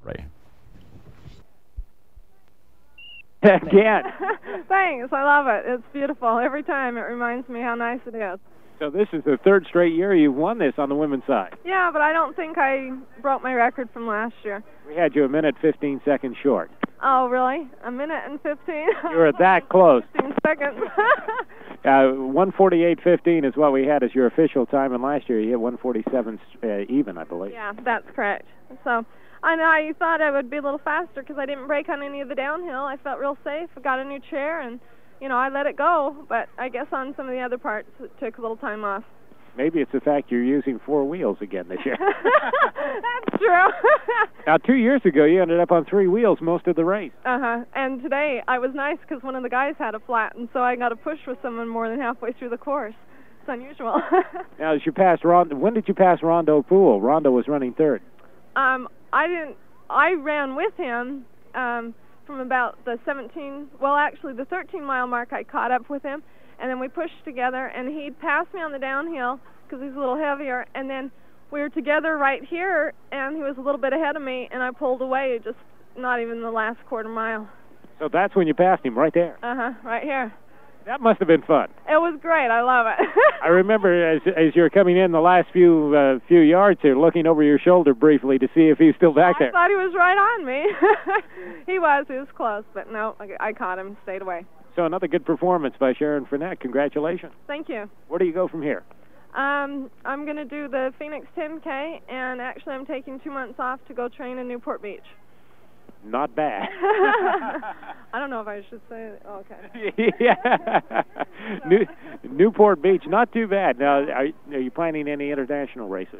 Ray. Again. Thanks. I love it. It's beautiful. Every time it reminds me how nice it is. So this is the third straight year you've won this on the women's side. Yeah, but I don't think I broke my record from last year. We had you a minute 15 seconds short. Oh, really? A minute and 15? You were that close. 15 seconds. 1:48.15 is what we had as your official time, and last year you hit 1:47 even, I believe. Yeah, that's correct. So I thought I would be a little faster because I didn't break on any of the downhill. I felt real safe. I got a new chair, and, I let it go. But I guess on some of the other parts, it took a little time off. Maybe it's the fact you're using 4 wheels again this year. That's true. Now, 2 years ago, you ended up on 3 wheels most of the race. And today, I was nice because one of the guys had a flat, and so I got a push with someone more than halfway through the course. It's unusual. Now, as you passed Rondo, when did you pass Rondo Poole? Rondo was running third. I ran with him from about the 13-mile mark. I caught up with him, and then we pushed together, and he passed me on the downhill because he's a little heavier, and then we were together right here, and he was a little bit ahead of me, and I pulled away just not even the last quarter mile. So that's when you passed him, right there. Right here. That must have been fun. It was great. I love it. I remember as you were coming in the last few yards here, looking over your shoulder briefly to see if he's still back there. I thought he was right on me. He was close, but no, I caught him, stayed away. So another good performance by Sharon Frenette. Congratulations. Thank you. Where do you go from here? I'm going to do the Phoenix 10K, and actually I'm taking 2 months off to go train in Newport Beach. Not bad. I don't know if I should say it. Oh, okay. Yeah. Newport Beach, not too bad. Now, are you planning any international races?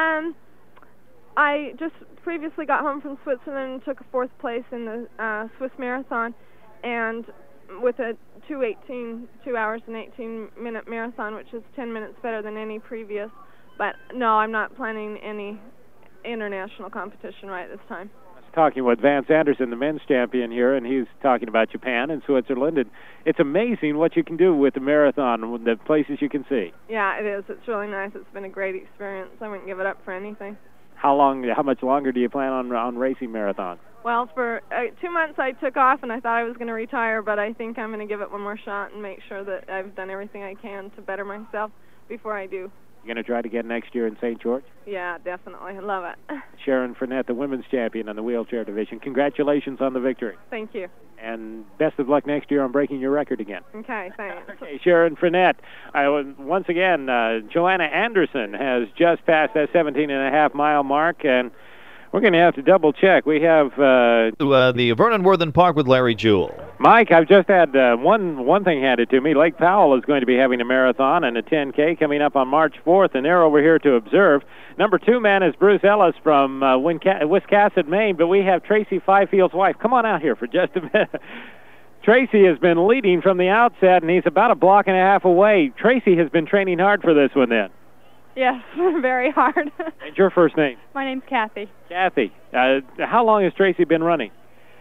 I just previously got home from Switzerland and took a 4th place in the Swiss Marathon, and with a 2 hours and 18-minute marathon, which is 10 minutes better than any previous. But no, I'm not planning any international competition right this time. Talking with Vance Anderson, the men's champion here, and he's talking about Japan and Switzerland. And it's amazing what you can do with the marathon, the places you can see. Yeah, it is. It's really nice. It's been a great experience. I wouldn't give it up for anything. How much longer do you plan on racing marathons? Well, for 2 months I took off, and I thought I was going to retire, but I think I'm going to give it one more shot and make sure that I've done everything I can to better myself before I do. You going to try to get next year in St. George? Yeah, definitely. I love it. Sharon Frenette, the women's champion in the wheelchair division. Congratulations on the victory. Thank you. And best of luck next year on breaking your record again. Okay, thanks. Okay, Sharon Frenette. Once again, Joanna Anderson has just passed that 17.5-mile mark, and we're going to have to double check. We have the Vernon Worthen Park with Larry Jewell. Mike, I've just had one thing handed to me. Lake Powell is going to be having a marathon and a 10K coming up on March 4th, and they're over here to observe. Number 2 man is Bruce Ellis from Wiscasset, Maine, but we have Tracy Fifield's wife. Come on out here for just a minute. Tracy has been leading from the outset, and he's about a block and a half away. Tracy has been training hard for this one then. Yes, very hard. And your first name? My name's Kathy. Kathy. How long has Tracy been running?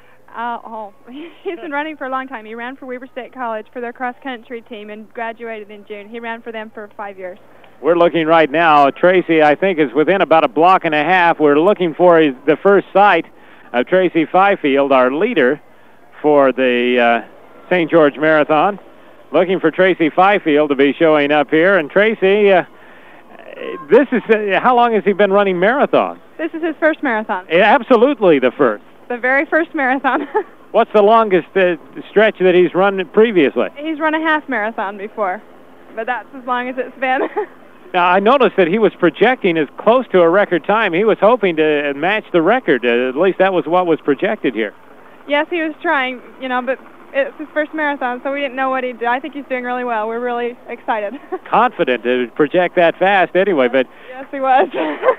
He's been running for a long time. He ran for Weber State College for their cross-country team and graduated in June. He ran for them for 5 years. We're looking right now. Tracy, I think, is within about a block and a half. We're looking for the first sight of Tracy Fifield, our leader for the St. George Marathon. Looking for Tracy Fifield to be showing up here. And Tracy... this is how long has he been running marathons? This is his first marathon. Absolutely the first. The very first marathon. What's the longest stretch that he's run previously? He's run a half marathon before, but that's as long as it's been. Now, I noticed that he was projecting as close to a record time. He was hoping to match the record. At least that was what was projected here. Yes, he was trying, but it's his first marathon, so we didn't know what he'd do. I think he's doing really well. We're really excited. Confident to project that fast anyway, but... Yes, he was.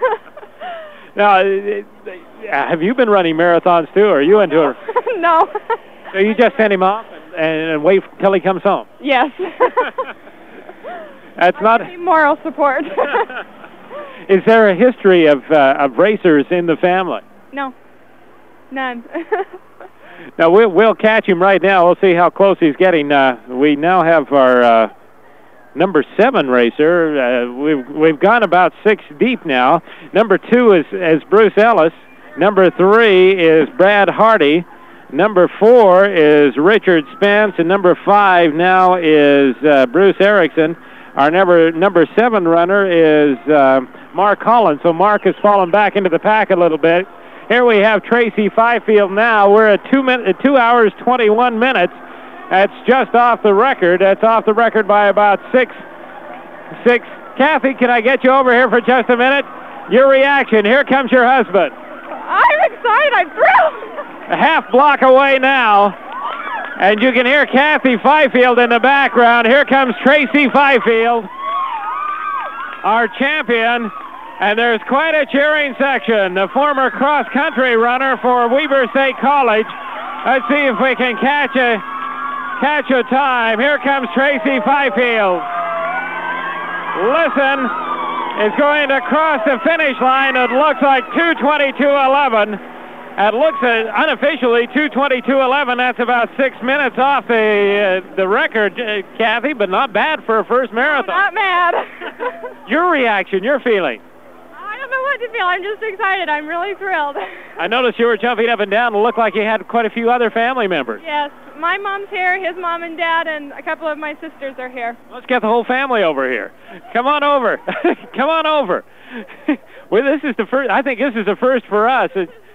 Now, have you been running marathons too, or are you into it? No. So you just send him off and wait till he comes home? Yes. That's not... moral support. Is there a history of racers in the family? No. None. Now, we'll catch him right now. We'll see how close he's getting. We now have our number 7 racer. We've gone about 6 deep now. Number 2 is Bruce Ellis. Number 3 is Brad Hardy. Number 4 is Richard Spence, and number 5 now is Bruce Erickson. Our number 7 runner is Mark Collins. So Mark has fallen back into the pack a little bit. Here we have Tracy Fifield now. We're at 2 hours, 21 minutes. That's just off the record. That's off the record by about six. Kathy, can I get you over here for just a minute? Your reaction. Here comes your husband. I'm excited. I'm thrilled. A half block away now. And you can hear Kathy Fifield in the background. Here comes Tracy Fifield, our champion. And there's quite a cheering section. The former cross-country runner for Weber State College. Let's see if we can catch a time. Here comes Tracy Fifield. Listen, is going to cross the finish line. It looks like 2:22:11. It looks unofficially 2:22:11. That's about 6 minutes off the record, Kathy, but not bad for a first marathon. Not mad. Your reaction, your feeling? I don't know what to feel. I'm just excited. I'm really thrilled. I noticed you were jumping up and down. It looked like you had quite a few other family members. Yes, my mom's here, his mom and dad, and a couple of my sisters are here. Let's get the whole family over here. Come on over. Come on over. Well, this is the first. I think this is the first for us.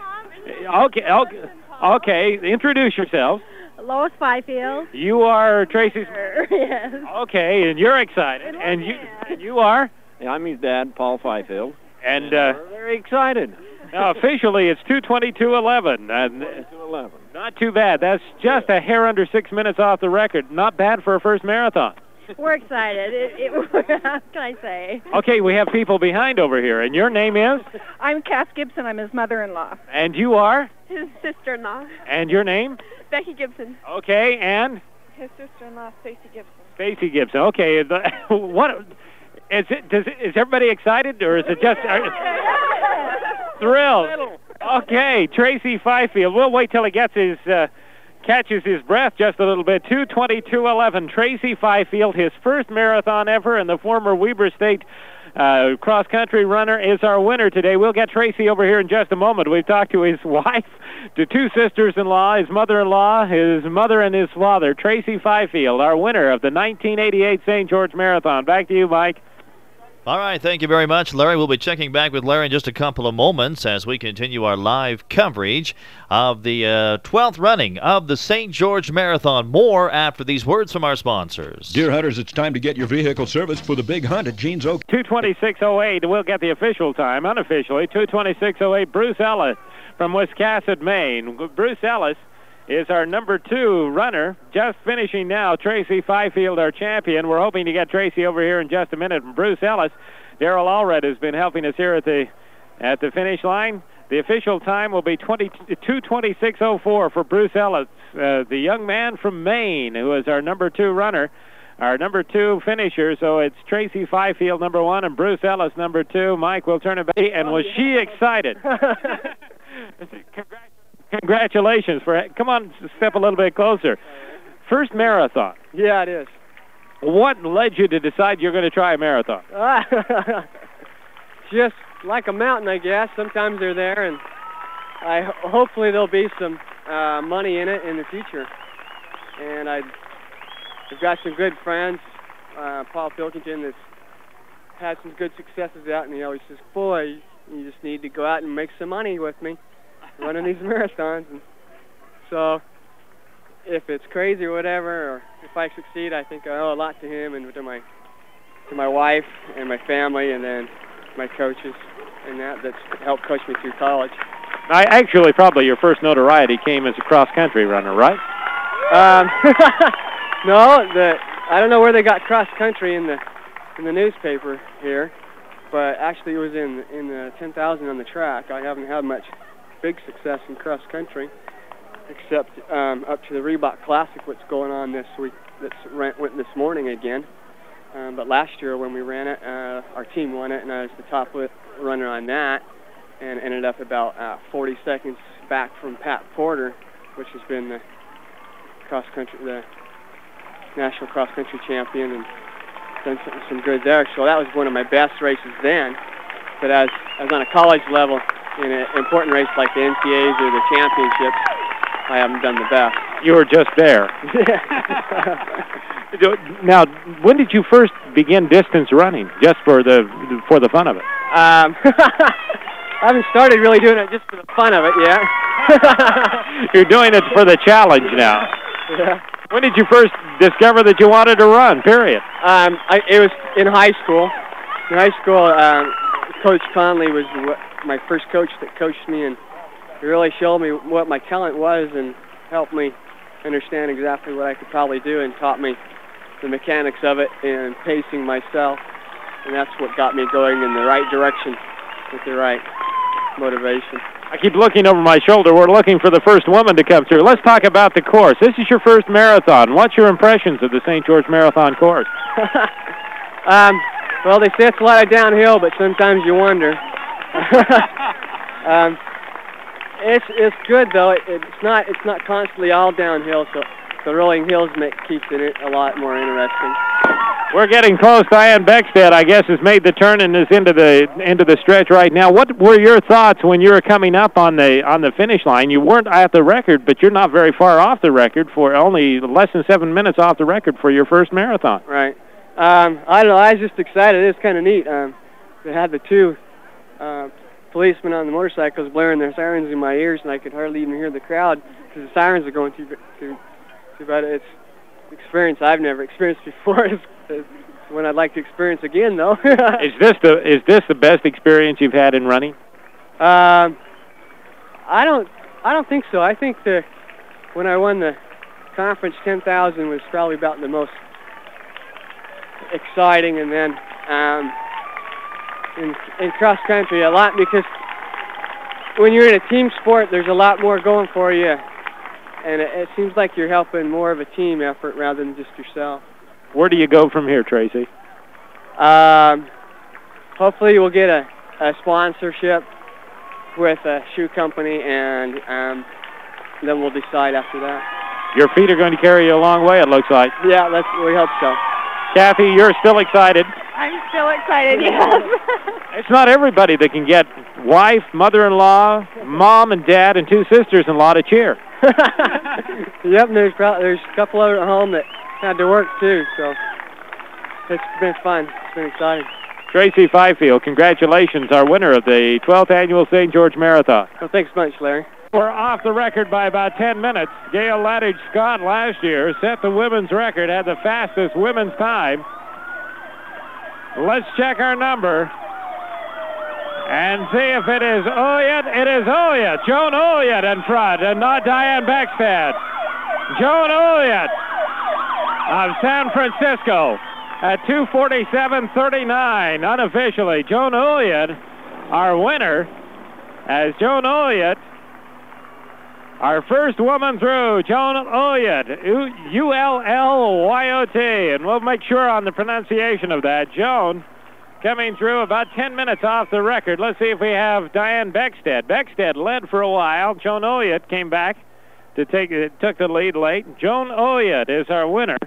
Okay. Introduce yourself. Lois Fifield. You are Tracy's. Yes. Okay, and you're excited. And you are. Yeah, I'm his dad, Paul Fifield. And we're very excited. Now, officially, it's 2:22:11. 2:11. Not too bad. That's just a hair under 6 minutes off the record. Not bad for a first marathon. We're excited. How can I say? Okay, we have people behind over here. And your name is? I'm Cass Gibson. I'm his mother-in-law. And you are? His sister-in-law, And your name? Becky Gibson. Okay, and? His sister-in-law, Stacy Gibson. Stacy Gibson. Okay, what... Is everybody excited, or is it just thrilled? Okay, Tracy Fifield. We'll wait till he gets catches his breath just a little bit. 2:22:11. Tracy Fifield, his first marathon ever, and the former Weber State cross-country runner is our winner today. We'll get Tracy over here in just a moment. We've talked to his wife, to 2 sisters-in-law, his mother-in-law, his mother, and his father. Tracy Fifield, our winner of the 1988 St. George Marathon. Back to you, Mike. All right, thank you very much, Larry. We'll be checking back with Larry in just a couple of moments as we continue our live coverage of the 12th running of the St. George Marathon. More after these words from our sponsors. Dear hunters, it's time to get your vehicle serviced for the big hunt at Jean's Oak. 2:26:08. We'll get the official time. Unofficially, 2:26:08. Bruce Ellis from Wiscasset, Maine. Bruce Ellis is our number 2 runner. Just finishing now, Tracy Fifield, our champion. We're hoping to get Tracy over here in just a minute. And Bruce Ellis, Darrell Allred has been helping us here at the finish line. The official time will be 2:26:04 for Bruce Ellis, the young man from Maine, who is our number 2 runner, our number 2 finisher. So it's Tracy Fifield, number 1, and Bruce Ellis, number 2. Mike, we'll turn it back. And was she excited? Congratulations. Come on, step a little bit closer. First marathon. Yeah, it is. What led you to decide you're going to try a marathon? Just like a mountain, I guess. Sometimes they're there, and hopefully there'll be some money in it in the future. And I've got some good friends. Paul Pilkington has had some good successes out, and he always says, boy, you just need to go out and make some money with me running these marathons. And so if it's crazy or whatever, or if I succeed, I think I owe a lot to him and to my wife and my family, and then my coaches and that's helped coach me through college. Actually, probably your first notoriety came as a cross-country runner, right? No, I don't know where they got cross-country in the newspaper here, but actually it was in the 10,000 on the track. I haven't had much big success in cross-country, except up to the Reebok Classic, what's going on this week. Went this morning again. But last year when we ran it, our team won it, and I was the top runner on that, and ended up about 40 seconds back from Pat Porter, which has been the national cross-country champion, and done some good there. So that was one of my best races then. But as on a college level, in an important race like the NCAAs or the championships, I haven't done the best. You were just there. Now, when did you first begin distance running, just for the fun of it? I haven't started really doing it just for the fun of it yet. You're doing it for the challenge now. Yeah. When did you first discover that you wanted to run, period? It was in high school. In high school, Coach Conley was my first coach that coached me, and he really showed me what my talent was and helped me understand exactly what I could probably do and taught me the mechanics of it and pacing myself. And that's what got me going in the right direction with the right motivation. I keep looking over my shoulder. We're looking for the first woman to come through. Let's talk about the course. This is your first marathon. What's your impressions of the St. George Marathon course? Well, they say it's a lot of downhill, but sometimes you wonder. It's good though. It's not constantly all downhill, so the rolling hills keeps it a lot more interesting. We're getting close. Diane Beckstead, I guess, has made the turn and is into the stretch right now. What were your thoughts when you were coming up on the finish line? You weren't at the record, but you're not very far off the record, for only less than 7 minutes off the record for your first marathon. Right. I don't know. I was just excited. It was kind of neat. They had the two policemen on the motorcycles blaring their sirens in my ears, and I could hardly even hear the crowd because the sirens are going too bad. It's an experience I've never experienced before. It's one I'd like to experience again, though. Is this the best experience you've had in running? I don't think so. I think when I won the conference 10,000 was probably about the most exciting, and then in cross country a lot, because when you're in a team sport, there's a lot more going for you, and it seems like you're helping more of a team effort rather than just yourself. Where do you go from here, Tracy? Hopefully we'll get a sponsorship with a shoe company, and then we'll decide after that. Your feet are going to carry you a long way, it looks like. Yeah, we hope so. Kathy, you're still excited. I'm still excited, yes. It's not everybody that can get wife, mother-in-law, mom and dad, and two sisters-in-law to cheer. Yep, and there's a couple of at home that had to work too, so it's been fun. It's been exciting. Tracy Fifield, congratulations, our winner of the 12th Annual St. George Marathon. Well, thanks much, Larry. We're off the record by about 10 minutes. Gail Lattage Scott last year set the women's record, had the fastest women's time. Let's check our number and see if it is Olyett. It is Olyett. Joan Olyett in front, and not Diane Beckstead. Joan Olyett of San Francisco at 2:47:39 unofficially. Joan Olyett, our winner, as Joan Olyett, our first woman through, Joan Olyett, Ullyott, and we'll make sure on the pronunciation of that. Joan coming through about 10 minutes off the record. Let's see if we have Diane Beckstead. Beckstead led for a while. Joan Olyett came back to took the lead late. Joan Olyett is our winner.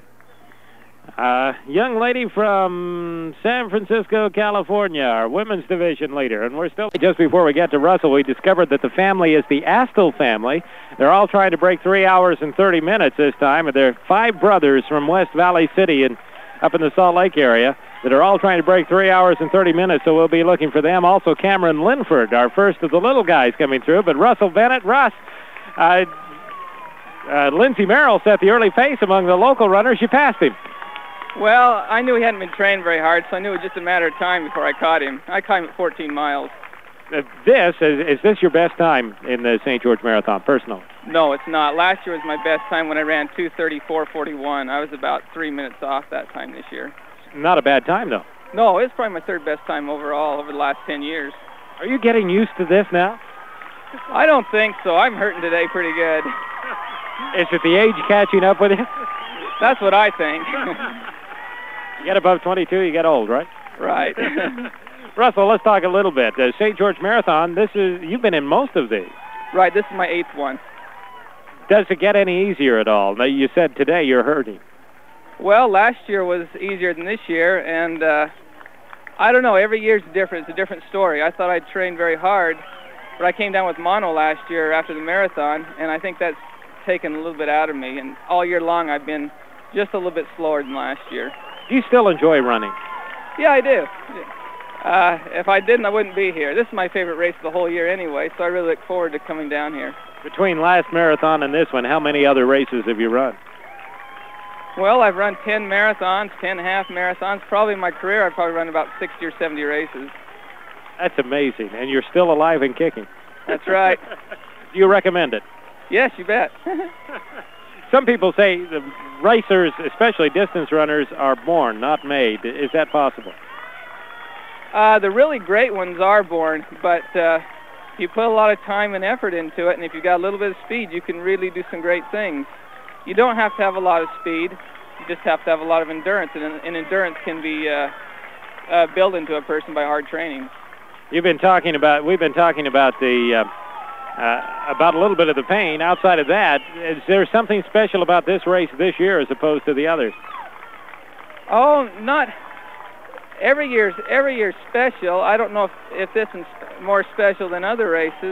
Young lady from San Francisco, California, our women's division leader. And we're still, just before we get to Russell, we discovered that the family is the Astle family. They're all trying to break 3 hours and 30 minutes this time. And they're 5 brothers from West Valley City and up in the Salt Lake area that are all trying to break 3 hours and 30 minutes, so we'll be looking for them. Also, Cameron Linford, our first of the little guys coming through. But Russell Bennett, Lindsey Merrill set the early pace among the local runners. You passed him. Well, I knew he hadn't been trained very hard, so I knew it was just a matter of time before I caught him. I caught him at 14 miles. Is this your best time in the St. George Marathon, personal? No, it's not. Last year was my best time when I ran 2:34:41. I was about 3 minutes off that time this year. Not a bad time, though. No, it's probably my third best time overall over the last 10 years. Are you getting used to this now? I don't think so. I'm hurting today pretty good. Is it the age catching up with you? That's what I think. You get above 22, you get old, right? Right. Russell, let's talk a little bit. St. George Marathon, you've been in most of these. Right, this is my 8th one. Does it get any easier at all? Now, you said today you're hurting. Well, last year was easier than this year, and I don't know, every year's different. It's a different story. I thought I'd trained very hard, but I came down with mono last year after the marathon, and I think that's taken a little bit out of me. And all year long, I've been just a little bit slower than last year. Do you still enjoy running? Yeah, I do. If I didn't, I wouldn't be here. This is my favorite race of the whole year anyway, so I really look forward to coming down here. Between last marathon and this one, how many other races have you run? Well, I've run 10 marathons, 10 half marathons. Probably in my career, I've probably run about 60 or 70 races. That's amazing, and you're still alive and kicking. That's right. Do you recommend it? Yes, you bet. Some people say the racers, especially distance runners, are born, not made. Is that possible? The really great ones are born, but you put a lot of time and effort into it, and if you've got a little bit of speed, you can really do some great things. You don't have to have a lot of speed. You just have to have a lot of endurance, and endurance can be built into a person by hard training. We've been talking about the about a little bit of the pain. Outside of that, is there something special about this race this year as opposed to the others? Oh, not every year's special. I don't know if this is more special than other races.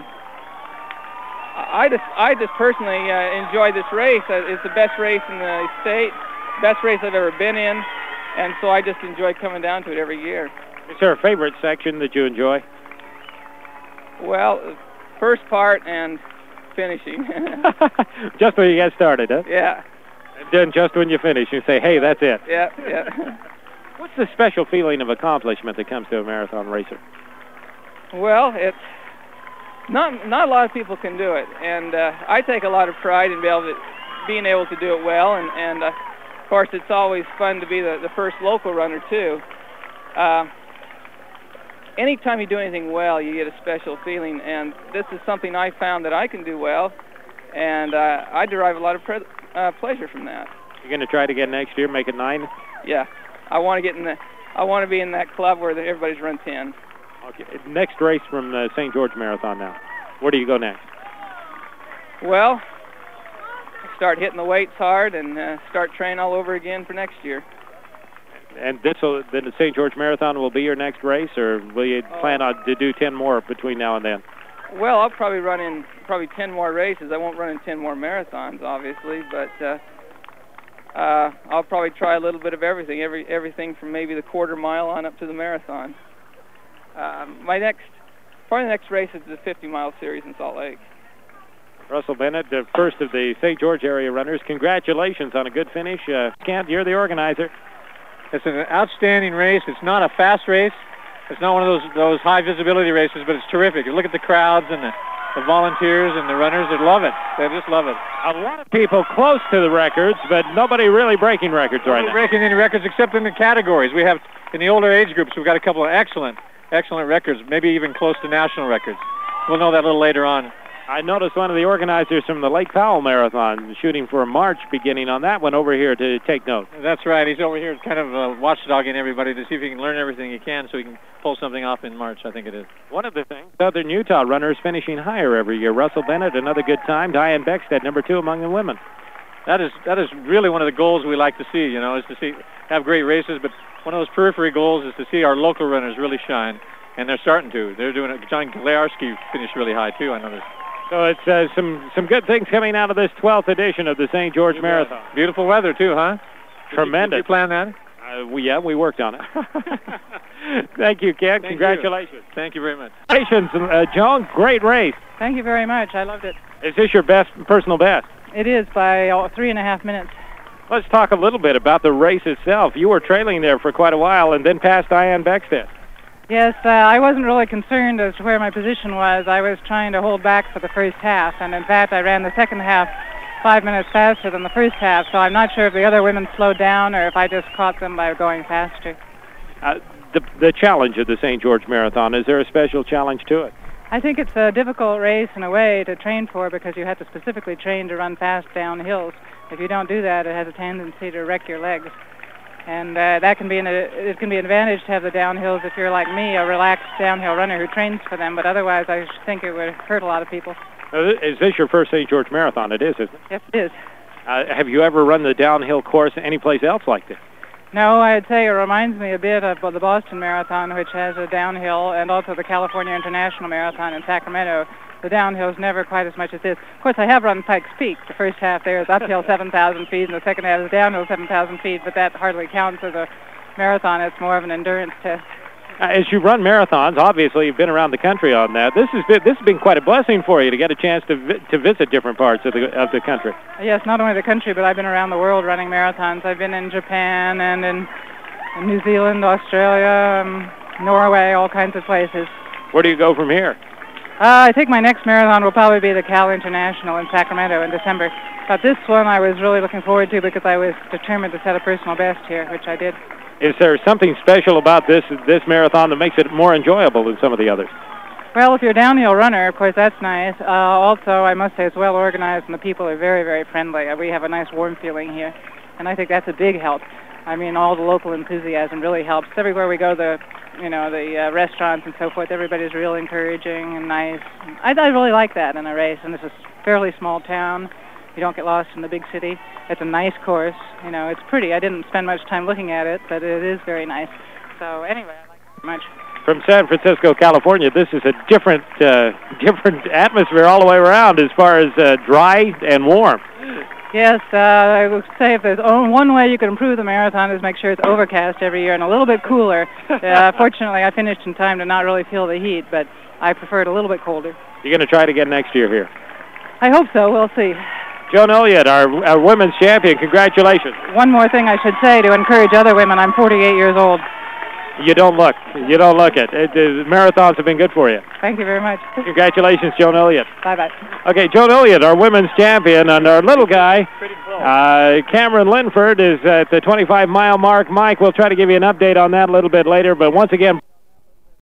I just personally enjoy this race. It's the best race in the state, best race I've ever been in, and so I just enjoy coming down to it every year. Is there a favorite section that you enjoy? Well, first part and finishing. Just when you get started, huh? Yeah. And then just when you finish, you say, hey, that's it. Yeah, yeah. What's the special feeling of accomplishment that comes to a marathon racer? Well, it's not a lot of people can do it, and I take a lot of pride in being able to do it well, and of course it's always fun to be the first local runner too. Anytime you do anything well, you get a special feeling, and this is something I found that I can do well, and I derive a lot of pleasure from that. You're going to try it again next year, make it 9? Yeah, I want to be in that club where everybody's run 10. Okay. Next race from the St. George Marathon now. Where do you go next? Well, start hitting the weights hard and start training all over again for next year. And the St. George Marathon will be your next race, or will you plan on to do 10 more between now and then? Well, I'll probably run in 10 more races. I won't run in 10 more marathons, obviously, but I'll probably try a little bit of everything, everything from maybe the quarter mile on up to the marathon. Probably the next race is the 50-mile series in Salt Lake. Russell Bennett, the first of the St. George area runners. Congratulations on a good finish. Kent, you're the organizer. It's an outstanding race. It's not a fast race. It's not one of those high visibility races, but it's terrific. You look at the crowds and the volunteers and the runners. They love it. They just love it. A lot of people close to the records, but nobody really breaking records right now. Breaking any records except in the categories. We have, in the older age groups, we've got a couple of excellent records, maybe even close to national records. We'll know that a little later on. I noticed one of the organizers from the Lake Powell Marathon shooting for a march beginning on that one over here to take note. That's right. He's over here kind of watchdogging everybody to see if he can learn everything he can so he can pull something off in March, I think it is. One of the things, Southern Utah runners finishing higher every year. Russell Bennett, another good time. Diane Beckstead, number 2 among the women. That is really one of the goals we like to see, is to have great races, but one of those periphery goals is to see our local runners really shine, and they're starting to. They're doing it. John Glayarski finished really high, too, I noticed. So it's some good things coming out of this 12th edition of the St. George Marathon. Beautiful weather, too, huh? Tremendous. Did you plan that? We worked on it. Thank you, Ken. Congratulations. You. Thank you very much. Congratulations, Joan. Great race. Thank you very much. I loved it. Is this your personal best? It is by 3.5 minutes. Let's talk a little bit about the race itself. You were trailing there for quite a while and then passed Diane Beckstead. Yes, I wasn't really concerned as to where my position was. I was trying to hold back for the first half, and in fact I ran the second half 5 minutes faster than the first half, so I'm not sure if the other women slowed down or if I just caught them by going faster. The challenge of the St. George Marathon, is there a special challenge to it? I think it's a difficult race in a way to train for because you have to specifically train to run fast down hills. If you don't do that, it has a tendency to wreck your legs. And that can be it can be an advantage to have the downhills if you're like me, a relaxed downhill runner who trains for them, but otherwise I think it would hurt a lot of people. Is this your first St. George Marathon? It is, isn't it? Yes, it is. Have you ever run the downhill course anyplace else like this? No, I'd say it reminds me a bit of the Boston Marathon, which has a downhill, and also the California International Marathon in Sacramento. The downhill's never quite as much as this. Of course, I have run Pikes Peak. The first half there is uphill 7,000 feet, and the second half is downhill 7,000 feet, but that hardly counts as a marathon. It's more of an endurance test. As you run marathons, obviously you've been around the country on that. This has been quite a blessing for you to get a chance to visit different parts of the country. Yes, not only the country, but I've been around the world running marathons. I've been in Japan and in New Zealand, Australia, Norway, all kinds of places. Where do you go from here? I think my next marathon will probably be the Cal International in Sacramento in December. But this one I was really looking forward to because I was determined to set a personal best here, which I did. Is there something special about this marathon that makes it more enjoyable than some of the others? Well, if you're a downhill runner, of course, that's nice. Also, I must say it's well organized and the people are very, very friendly. We have a nice warm feeling here, and I think that's a big help. I mean, all the local enthusiasm really helps. Everywhere we go, the restaurants and so forth, everybody's real encouraging and nice. I really like that in a race, and this is a fairly small town. You don't get lost in the big city. It's a nice course. You know, it's pretty. I didn't spend much time looking at it, but it is very nice. So anyway, I like it very much. From San Francisco, California, this is a different atmosphere all the way around as far as dry and warm. Yes, I would say if there's one way you can improve the marathon is make sure it's overcast every year and a little bit cooler. Fortunately, I finished in time to not really feel the heat, but I prefer it a little bit colder. You're going to try it again next year here? I hope so. We'll see. Joan Elliott, our women's champion, congratulations. One more thing I should say to encourage other women. I'm 48 years old. You don't look it. The marathons have been good for you. Thank you very much. Congratulations, Joan Elliott. Bye-bye. Okay, Joan Elliott, our women's champion, and our little guy, Cameron Linford, is at the 25-mile mark. Mike, we'll try to give you an update on that a little bit later, but once again...